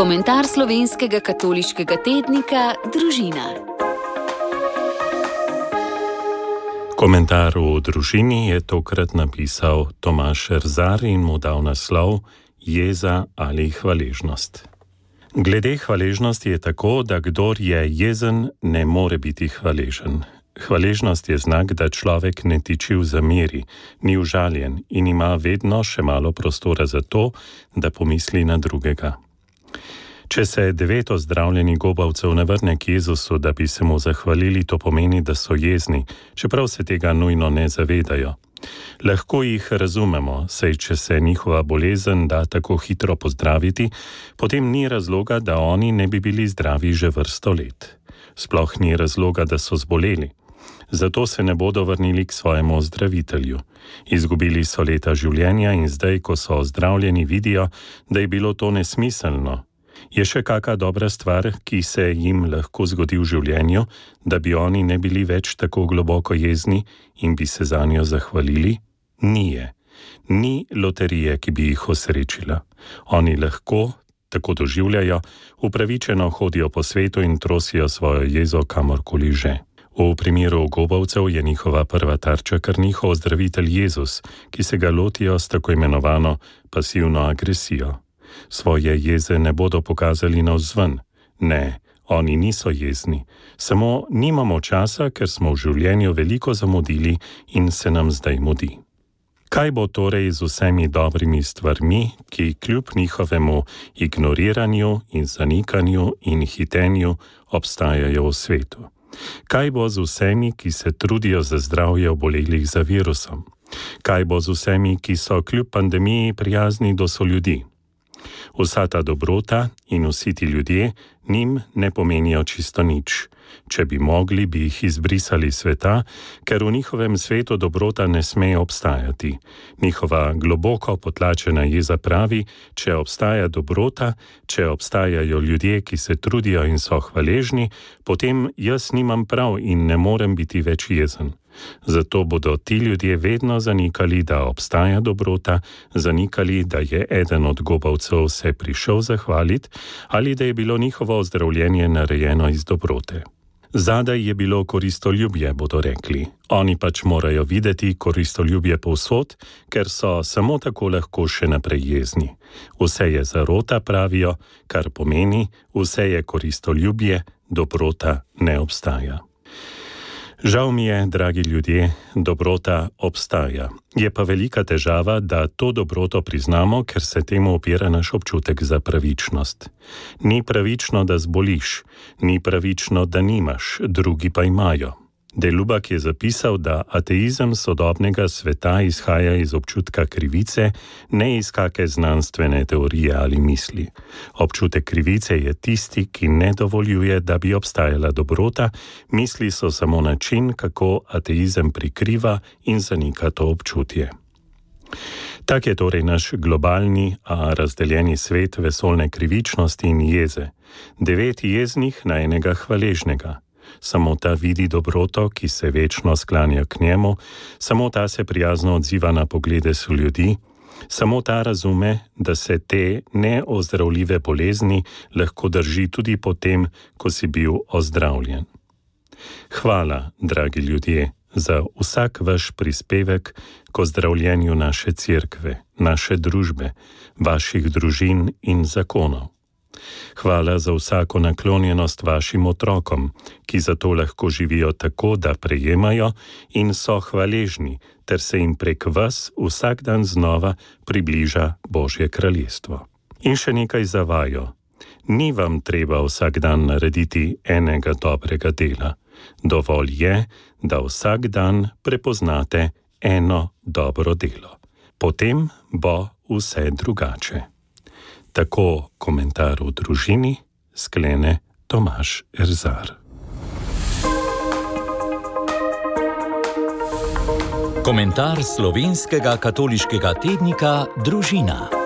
Komentar slovenskega katoliškega tednika Družina. Komentar v Družini je tokrat napisal Tomaž Erzar in mu dal naslov Jeza ali hvaležnost. Glede hvaležnosti je tako, da kdor je jezen, ne more biti hvaležen. Hvaležnost je znak, da človek ne tiči v zameri, ni užaljen in ima vedno še malo prostora za to, da pomisli na drugega. Če se 9 ozdravljenih gobavcev ne vrne k Jezusu, da bi se mu zahvalili, to pomeni, da so jezni, čeprav se tega nujno ne zavedajo. Lahko jih razumemo, saj če se njihova bolezen da tako hitro pozdraviti, potem ni razloga, da oni ne bi bili zdravi že vrsto let. Sploh ni razloga, da so zboleli. Zato se ne bodo vrnili k svojemu ozdravitelju. Izgubili so leta življenja in zdaj, ko so ozdravljeni, vidijo, da je bilo to nesmiselno. Je še kakšna dobra stvar, ki se jim lahko zgodi v življenju, da bi oni ne bili več tako globoko jezni in bi se zanjo zahvalili? Ni je. Ni loterije, ki bi jih osrečila. Oni lahko, tako doživljajo, upravičeno hodijo po svetu in trosijo svojo jezo kamorkoli že. V primeru gobavcev je njihova prva tarča kar njihov ozdravitelj Jezus, ki se ga lotijo s tako imenovano pasivno agresijo. Svoje jeze ne bodo pokazali navzven. Ne, oni niso jezni. Samo nimamo časa, ker smo v življenju veliko zamudili in se nam zdaj mudi. Kaj bo torej z vsemi dobrimi stvarmi, ki kljub njihovemu ignoriranju in zanikanju in hitenju obstajajo v svetu? Kaj bo z vsemi, ki se trudijo za zdravje obolelih za virusom? Kaj bo z vsemi, ki so kljub pandemiji prijazni do soljudi? Vsa ta dobrota in vsi ti ljudje njim ne pomenijo čisto nič. Če bi mogli, bi jih izbrisali sveta, ker v njihovem svetu dobrota ne sme obstajati. Njihova globoko potlačena jeza pravi, če obstaja dobrota, če obstajajo ljudje, ki se trudijo in so hvaležni, potem jaz nimam prav in ne morem biti več jezen. Zato bodo ti ljudje vedno zanikali, da obstaja dobrota, zanikali, da je eden od gobavcev se prišel zahvaliti ali da je bilo njihovo ozdravljenje narejeno iz dobrote. Zadaj je bilo koristoljubje, bodo rekli. Oni pač morajo videti koristoljubje povsod, ker so samo tako lahko še naprej jezni. Vse je zarota, pravijo, kar pomeni, vse je koristoljubje, dobrota ne obstaja. Žal mi je, dragi ljudje, dobrota obstaja. Je pa velika težava, da to dobroto priznamo, ker se temu opira naš občutek za pravičnost. Ni pravično, da zboliš, ni pravično, da nimaš, drugi pa imajo. De Lubac je zapisal, da ateizem sodobnega sveta izhaja iz občutka krivice, ne iz kake znanstvene teorije ali misli. Občutek krivice je tisti, ki ne dovoljuje, da bi obstajala dobrota, misli so samo način, kako ateizem prikriva in zanika to občutje. Tak je torej naš globalni, a razdeljeni svet vesoljne krivičnosti in jeze. 9 jeznih na enega hvaležnega. Samo ta vidi dobroto, ki se večno sklanja k njemu, samo ta se prijazno odziva na poglede soljudi, samo ta razume, da se te neozdravljive bolezni lahko drži tudi potem, ko si bil ozdravljen. Hvala, dragi ljudje, za vsak vaš prispevek k ozdravljenju naše cerkve, naše družbe, vaših družin in zakonov. Hvala za vsako naklonjenost vašim otrokom, ki zato lahko živijo tako, da prejemajo in so hvaležni, ter se jim prek vas vsak dan znova približa Božje kraljestvo. In še nekaj za vajo. Ni vam treba vsak dan narediti enega dobrega dela. Dovolj je, da vsak dan prepoznate eno dobro delo. Potem bo vse drugače. Tako komentar v Družini sklene Tomaž Erzar. Komentar slovenskega katoliškega tednika Družina.